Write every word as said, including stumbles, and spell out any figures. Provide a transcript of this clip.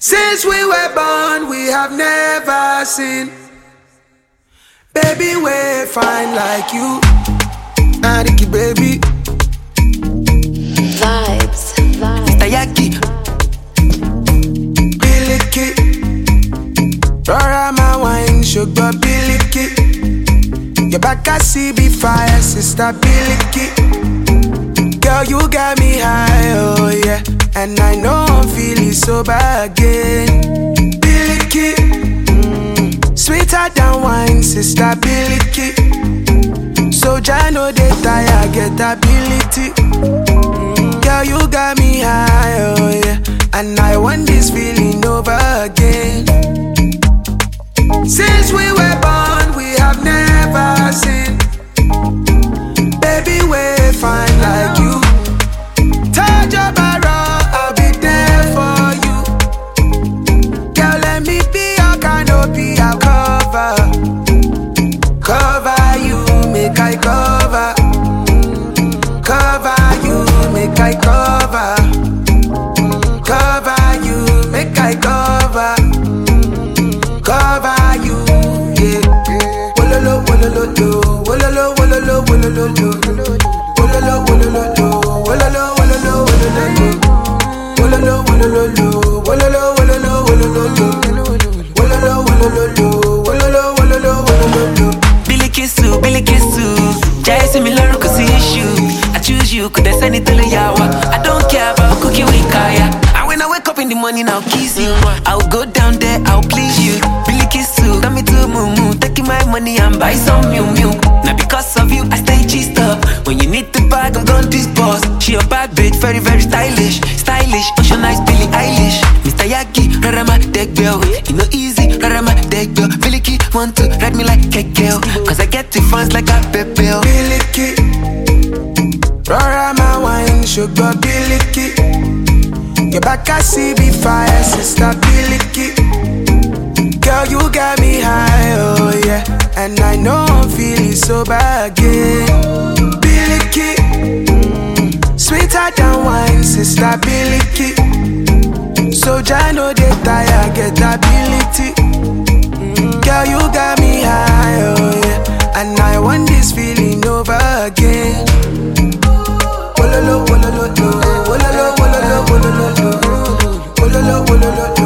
Since we were born, we have never seen baby way fine like you. Ariki baby Vibes, vibes. Mister Yaki Biliki Rora my wine, sugar Biliki. Your back I see be fire, sister Biliki. Girl, you got me high, oh yeah. And I know I'm feeling sober again. Biliki, mm, sweeter than wine, sister Biliki. So I know they tire, get ability. Mm, girl, you got me high, oh yeah. And I want this feeling over again. Since we were born, we have never seen baby way fine like you. Touch your barrel, I'll be there for you. Girl, let me be your canopy, I'll cover. Cover you, make I cover. Cover you, make I cover. Cover you, make I cover. Cover you, yeah. Wololo, wololo, lo. Wololo, wololo, wololo, lo. Wololo, wololo, lo. Wololo, wololo, wololo, lo. Wololo, wololo, lo. Wololo, wololo, wololo, lo. Wololo, wololo, lo. Wololo, wololo, wololo, lo. Billy Kissu, Billy Kissu. Jai see me learn cause issue. I choose you, could I send it to the yawa? I don't care about cooking with kaya. And when I wake up in the morning, I'll kiss you. I'll go down there, I'll please you. Billy Kissu, got me to moo taking my money and buy some mew mew. Now because of you, I stay cheesed up. When you need the bag, I'm gone this boss. She a bad bitch, very very stylish, stylish. Ocean Eyes, Billie Eilish, Mister Yaki, Rarama deck girl. You know easy, Rarama deck girl. Billy Key want to ride me like a girl, cause I get the funds like a pepper. Biliki, Rora my wine, sugar Biliki. Your back I see be fire, sister Biliki. Girl, you got me high, oh yeah. And I know I'm feeling sober again. Biliki, mm, sweeter than wine, sister Biliki. So I know they tire, get ability. Mm, girl, you got me high, oh yeah. And I want this feeling over again. Wololo, wololo, lo. Wololo, wololo, wololo, lo. Wololo, wololo, lo.